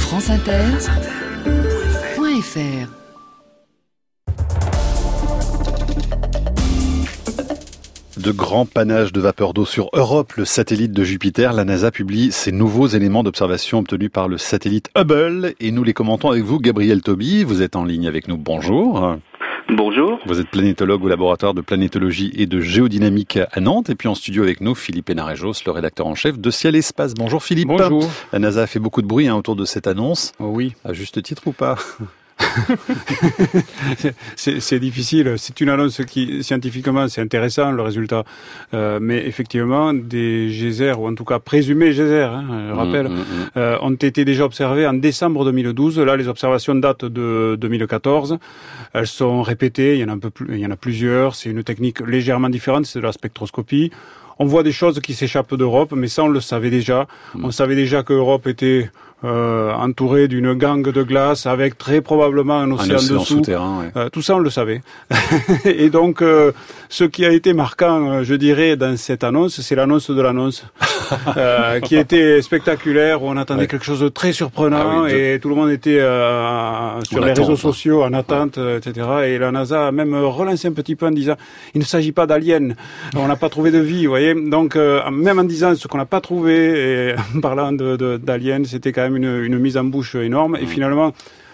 franceinter.fr. De grands panaches de vapeur d'eau sur Europe, le satellite de Jupiter. La NASA publie ces nouveaux éléments d'observation obtenus par le satellite Hubble et nous les commentons avec vous, Gabriel Toby. Vous êtes en ligne avec nous. Bonjour. Bonjour. Vous êtes planétologue au laboratoire de planétologie et de géodynamique à Nantes. Et puis en studio avec nous, Philippe Hénarejos, le rédacteur en chef de Ciel Espace. Bonjour Philippe. Bonjour. La NASA a fait beaucoup de bruit autour de cette annonce. Oh oui. À juste titre ou pas? C'est difficile. C'est une annonce qui, scientifiquement, c'est intéressant, le résultat. Mais effectivement, des geysers, ou en tout cas présumés geysers, je rappelle, ont été déjà observés en décembre 2012. Là, les observations datent de 2014. Elles sont répétées. Il y en a plusieurs. C'est une technique légèrement différente. C'est de la spectroscopie. On voit des choses qui s'échappent d'Europe, mais ça, on le savait déjà. On savait déjà que l'Europe était entourée d'une gangue de glace avec très probablement un océan dessous. Souterrain, ouais. Tout ça, on le savait. Et donc, ce qui a été marquant, je dirais, dans cette annonce, c'est l'annonce de l'annonce, qui était spectaculaire, où on attendait quelque chose de très surprenant, et tout le monde était sur les réseaux sociaux en attente, etc. Et la NASA a même relancé un petit peu en disant, il ne s'agit pas d'aliens, on n'a pas trouvé de vie, vous voyez. Donc, même en disant ce qu'on n'a pas trouvé, et en parlant d'aliens, c'était quand même une mise en bouche énorme. Et finalement,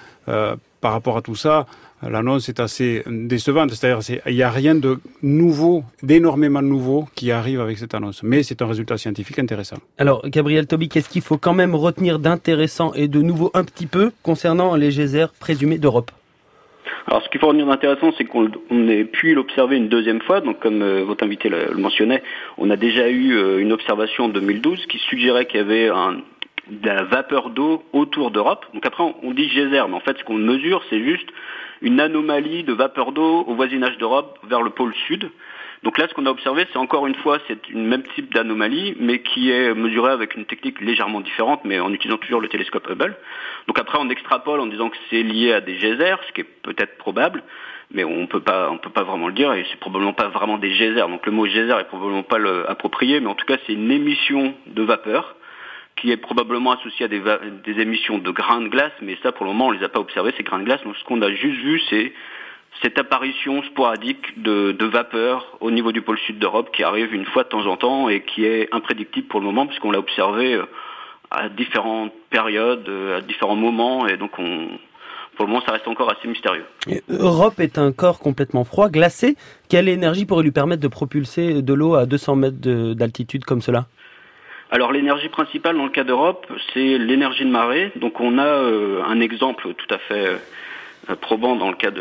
par rapport à tout ça, l'annonce est assez décevante. C'est-à-dire, il n'y a rien de nouveau, d'énormément nouveau qui arrive avec cette annonce. Mais c'est un résultat scientifique intéressant. Alors, Gabriel Toby, qu'est-ce qu'il faut quand même retenir d'intéressant et de nouveau un petit peu concernant les geysers présumés d'Europe ? Alors, ce qu'il faut retenir d'intéressant, c'est qu'on ait pu l'observer une deuxième fois. Donc, comme votre invité le mentionnait, on a déjà eu une observation en 2012 qui suggérait qu'il y avait de la vapeur d'eau autour d'Europe. Donc après, on dit geyser, mais en fait, ce qu'on mesure, c'est juste une anomalie de vapeur d'eau au voisinage d'Europe vers le pôle sud. Donc là, ce qu'on a observé, c'est encore une fois, c'est une même type d'anomalie, mais qui est mesurée avec une technique légèrement différente, mais en utilisant toujours le télescope Hubble. Donc après, on extrapole en disant que c'est lié à des geysers, ce qui est peut-être probable, mais on peut pas vraiment le dire, et c'est probablement pas vraiment des geysers. Donc le mot geyser est probablement pas approprié, mais en tout cas, c'est une émission de vapeur qui est probablement associé à des émissions de grains de glace, mais ça, pour le moment, on les a pas observés, ces grains de glace. Donc, ce qu'on a juste vu, c'est cette apparition sporadique de vapeur au niveau du pôle sud d'Europe qui arrive une fois de temps en temps et qui est imprédictible pour le moment, puisqu'on l'a observé à différentes périodes, à différents moments, et donc pour le moment, ça reste encore assez mystérieux. Europe est un corps complètement froid, glacé. Quelle énergie pourrait lui permettre de propulser de l'eau à 200 mètres d'altitude comme cela ? Alors l'énergie principale dans le cas d'Europe, c'est l'énergie de marée. Donc on a un exemple tout à fait probant dans le cas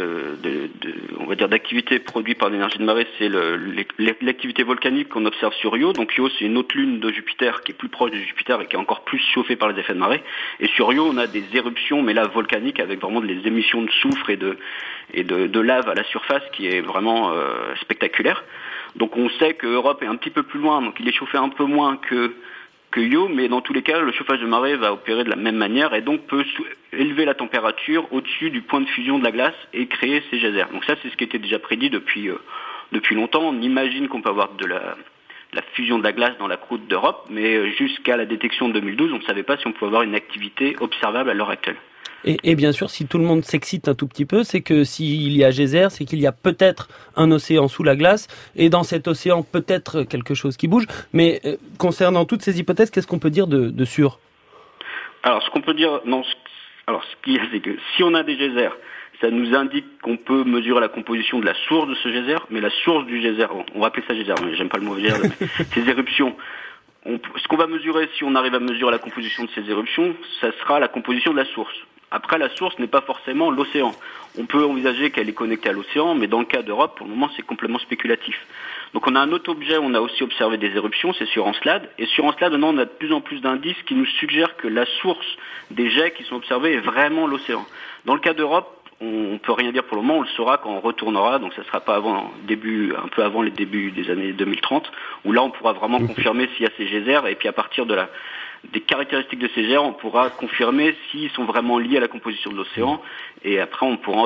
on va dire d'activité produite par l'énergie de marée, c'est l'activité volcanique qu'on observe sur Io. Donc Io, c'est une autre lune de Jupiter qui est plus proche de Jupiter et qui est encore plus chauffée par les effets de marée. Et sur Io, on a des éruptions, mais là volcaniques, avec vraiment des émissions de soufre et de lave à la surface qui est vraiment spectaculaire. Donc on sait que Europe est un petit peu plus loin, donc il est chauffé un peu moins que Io, mais dans tous les cas, le chauffage de marée va opérer de la même manière et donc peut élever la température au-dessus du point de fusion de la glace et créer ces geysers. Donc ça, c'est ce qui était déjà prédit depuis longtemps. On imagine qu'on peut avoir de la fusion de la glace dans la croûte d'Europe, mais jusqu'à la détection de 2012, on ne savait pas si on pouvait avoir une activité observable à l'heure actuelle. Et bien sûr, si tout le monde s'excite un tout petit peu, c'est que s'il y a geyser, c'est qu'il y a peut-être un océan sous la glace, et dans cet océan, peut-être quelque chose qui bouge. Mais concernant toutes ces hypothèses, qu'est-ce qu'on peut dire de sûr ? Alors, ce qu'on peut dire, ce qu'il y a, c'est que si on a des geysers, ça nous indique qu'on peut mesurer la composition de la source de ce geyser, mais la source du geyser, on va appeler ça geyser, mais j'aime pas le mot geyser, mais ces éruptions. Ce qu'on va mesurer, si on arrive à mesurer la composition de ces éruptions, ça sera la composition de la source. Après, la source n'est pas forcément l'océan. On peut envisager qu'elle est connectée à l'océan, mais dans le cas d'Europe, pour le moment, c'est complètement spéculatif. Donc on a un autre objet où on a aussi observé des éruptions, c'est sur Encelade. Et sur Encelade, maintenant, on a de plus en plus d'indices qui nous suggèrent que la source des jets qui sont observés est vraiment l'océan. Dans le cas d'Europe, on peut rien dire pour le moment, on le saura quand on retournera, donc ça sera pas un peu avant les débuts des années 2030, où là on pourra vraiment confirmer s'il y a ces geysers, et puis à partir de des caractéristiques de ces gers, on pourra confirmer s'ils sont vraiment liés à la composition de l'océan, et après on pourra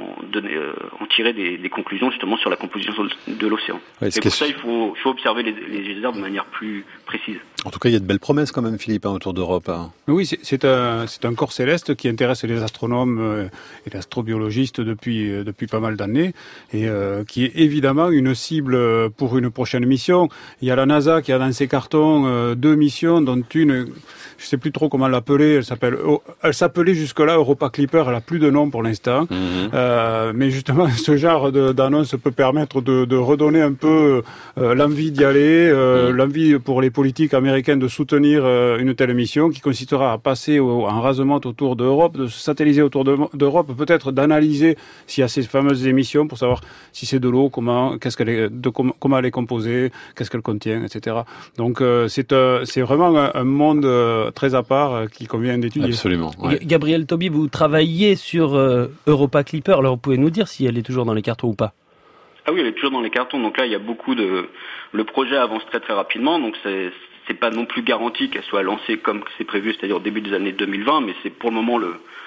en tirer des conclusions justement sur la composition de l'océan. Ouais, et pour ça, il faut observer les geysers de manière plus précise. En tout cas, il y a de belles promesses quand même, Philippe, autour d'Europe. Oui, c'est un corps céleste qui intéresse les astronomes et les astrobiologistes depuis pas mal d'années, et qui est évidemment une cible pour une prochaine mission. Il y a la NASA qui a dans ses cartons 2 missions, dont une, je sais plus trop comment l'appeler, elle s'appelait jusque-là Europa Clipper, elle a plus de nom pour l'instant. Mais justement, ce genre d'annonce peut permettre de redonner un peu l'envie d'y aller, l'envie pour les politiques américaines de soutenir une telle mission qui consistera à passer en rasement autour d'Europe, de se satelliser autour d'Europe, peut-être d'analyser s'il y a ces fameuses émissions pour savoir si c'est de l'eau, comment elle est composée, qu'est-ce qu'elle contient, etc. Donc c'est vraiment un monde très à part qu'il convient d'étudier. Absolument. Ouais. Gabriel Toby, vous travaillez sur Europa Clipper, alors vous pouvez nous dire si elle est toujours dans les cartons ou pas? Ah oui, elle est toujours dans les cartons, donc là il y a le projet avance très très rapidement, donc c'est pas non plus garanti qu'elle soit lancée comme c'est prévu, c'est-à-dire au début des années 2020, mais c'est pour le moment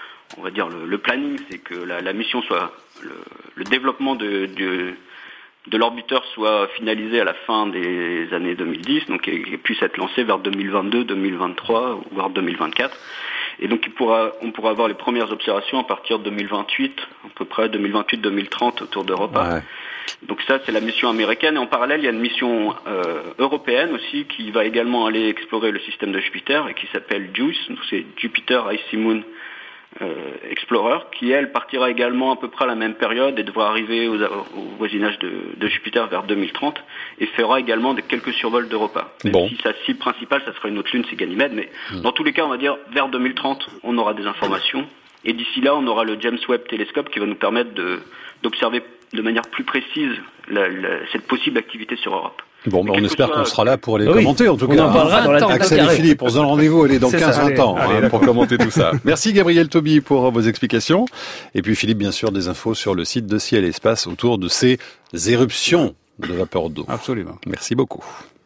le planning, c'est que la mission soit le développement de l'orbiteur soit finalisé à la fin des années 2010, donc il puisse être lancé vers 2022, 2023, voire 2024. Et donc on pourra avoir les premières observations à partir de 2028, à peu près 2028-2030 autour d'Europa. Ouais. Donc ça, c'est la mission américaine. Et en parallèle, il y a une mission européenne aussi qui va également aller explorer le système de Jupiter et qui s'appelle JUICE, donc c'est Jupiter Icy Moon Explorer, qui elle partira également à peu près à la même période et devra arriver au voisinage de Jupiter vers 2030 et fera également quelques survols d'Europa. Même si sa cible principale, ça sera une autre lune, c'est Ganymède, mais dans tous les cas, on va dire vers 2030, on aura des informations et d'ici là, on aura le James Webb Telescope qui va nous permettre d'observer de manière plus précise cette possible activité sur Europe. Bon, on espère qu'on sera là pour les commenter, en tout cas. On en parlera dans la Axel et Philippe, on se donne rendez-vous, dans 15-20 ans, pour commenter tout ça. Merci Gabriel Toby pour vos explications. Et puis Philippe, bien sûr, des infos sur le site de Ciel et Espace autour de ces éruptions de vapeur d'eau. Absolument. Merci beaucoup.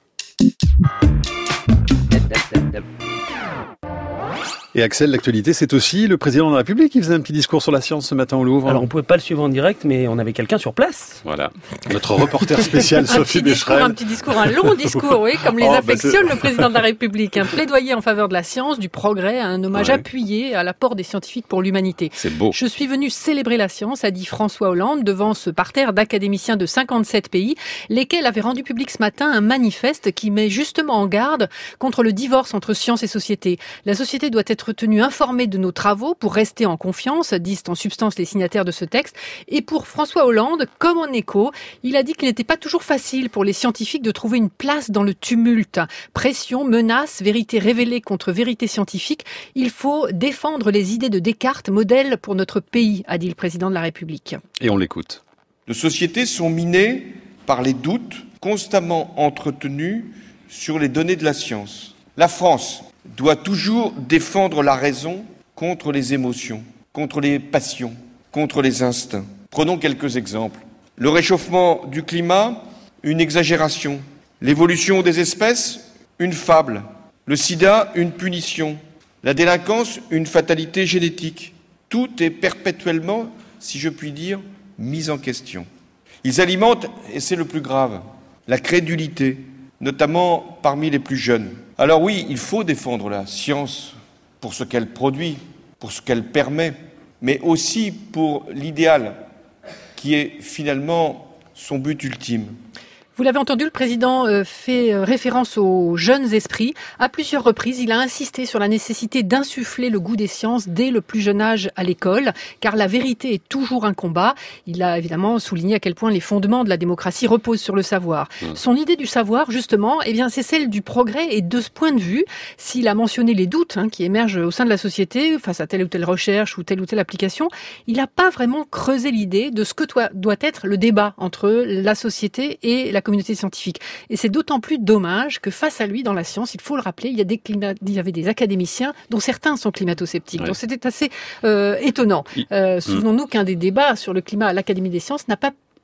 Et Axel, l'actualité, c'est aussi le président de la République qui faisait un petit discours sur la science ce matin au Louvre. Alors, on pouvait pas le suivre en direct, mais on avait quelqu'un sur place. Voilà. Notre reporter spécial, Sophie Becherel. Un petit discours, un long discours, oui, comme les affectionne le président de la République. Un plaidoyer en faveur de la science, du progrès, un hommage appuyé à l'apport des scientifiques pour l'humanité. C'est beau. Je suis venu célébrer la science, a dit François Hollande, devant ce parterre d'académiciens de 57 pays, lesquels avaient rendu public ce matin un manifeste qui met justement en garde contre le divorce entre science et société. La société doit être tenue informée de nos travaux pour rester en confiance, disent en substance les signataires de ce texte. Et pour François Hollande, comme en écho, il a dit qu'il n'était pas toujours facile pour les scientifiques de trouver une place dans le tumulte. Pression, menaces, vérité révélée contre vérité scientifique. Il faut défendre les idées de Descartes, modèle pour notre pays, a dit le président de la République. Et on l'écoute. Nos sociétés sont minées par les doutes constamment entretenus sur les données de la science. La France doit toujours défendre la raison contre les émotions, contre les passions, contre les instincts. Prenons quelques exemples. Le réchauffement du climat, une exagération. L'évolution des espèces, une fable. Le sida, une punition. La délinquance, une fatalité génétique. Tout est perpétuellement, si je puis dire, mis en question. Ils alimentent, et c'est le plus grave, la crédulité, notamment parmi les plus jeunes. Alors oui, il faut défendre la science pour ce qu'elle produit, pour ce qu'elle permet, mais aussi pour l'idéal qui est finalement son but ultime. Vous l'avez entendu, le président fait référence aux jeunes esprits. À plusieurs reprises, il a insisté sur la nécessité d'insuffler le goût des sciences dès le plus jeune âge à l'école, car la vérité est toujours un combat. Il a évidemment souligné à quel point les fondements de la démocratie reposent sur le savoir. Son idée du savoir, justement, c'est celle du progrès. Et de ce point de vue, s'il a mentionné les doutes qui émergent au sein de la société face à telle ou telle recherche ou telle application, il n'a pas vraiment creusé l'idée de ce que doit être le débat entre la société et la communauté scientifique. Et c'est d'autant plus dommage que face à lui, dans la science, il faut le rappeler, il y avait des académiciens dont certains sont climato-sceptiques. Ouais. Donc c'était assez étonnant. Souvenons-nous qu'un des débats sur le climat à l'Académie des sciences n'a pas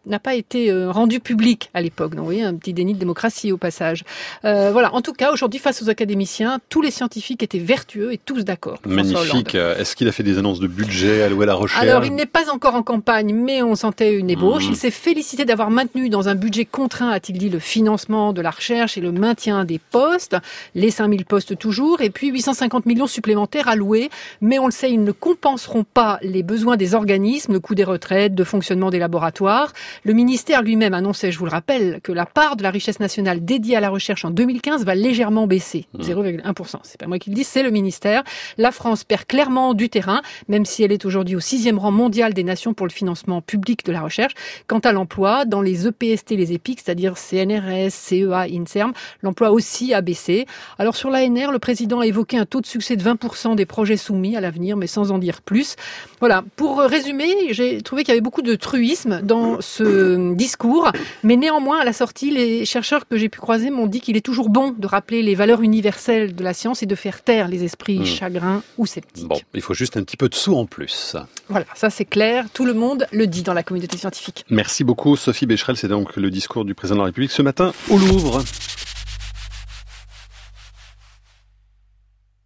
n'a pas été rendu public à l'époque. Donc, vous voyez, un petit déni de démocratie au passage. Voilà. En tout cas, aujourd'hui, face aux académiciens, tous les scientifiques étaient vertueux et tous d'accord. Magnifique. Est-ce qu'il a fait des annonces de budget alloué à la recherche? Alors, il n'est pas encore en campagne, mais on sentait une ébauche. Il s'est félicité d'avoir maintenu dans un budget contraint, a-t-il dit, le financement de la recherche et le maintien des postes, les 5000 postes toujours, et puis 850 millions supplémentaires alloués. Mais on le sait, ils ne compenseront pas les besoins des organismes, le coût des retraites, de fonctionnement des laboratoires. Le ministère lui-même annonçait, je vous le rappelle, que la part de la richesse nationale dédiée à la recherche en 2015 va légèrement baisser, 0,1%. C'est pas moi qui le dis, c'est le ministère. La France perd clairement du terrain, même si elle est aujourd'hui au 6e rang mondial des nations pour le financement public de la recherche. Quant à l'emploi, dans les EPST, les EPIC, c'est-à-dire CNRS, CEA, INSERM, l'emploi aussi a baissé. Alors sur l'ANR, le président a évoqué un taux de succès de 20% des projets soumis à l'avenir, mais sans en dire plus. Voilà, pour résumer, j'ai trouvé qu'il y avait beaucoup de truisme dans ce discours, mais néanmoins, à la sortie, les chercheurs que j'ai pu croiser m'ont dit qu'il est toujours bon de rappeler les valeurs universelles de la science et de faire taire les esprits chagrins ou sceptiques. Bon, il faut juste un petit peu de sous en plus. Voilà, ça c'est clair, tout le monde le dit dans la communauté scientifique. Merci beaucoup Sophie Becherel, c'est donc le discours du président de la République ce matin au Louvre.